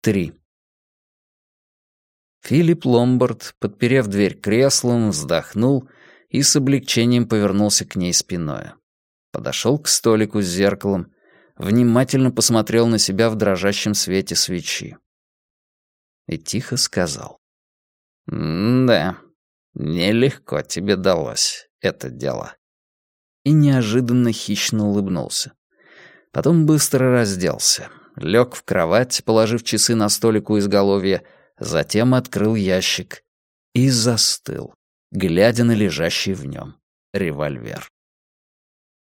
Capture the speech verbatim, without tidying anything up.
три. Филипп Ломбард, подперев дверь креслом, вздохнул и с облегчением повернулся к ней спиною. Подошел к столику с зеркалом, внимательно посмотрел на себя в дрожащем свете свечи. И тихо сказал. «Да, нелегко тебе далось это дело». И неожиданно хищно улыбнулся. Потом быстро разделся, лег в кровать, положив часы на столик у изголовья, затем открыл ящик и застыл, глядя на лежащий в нем револьвер.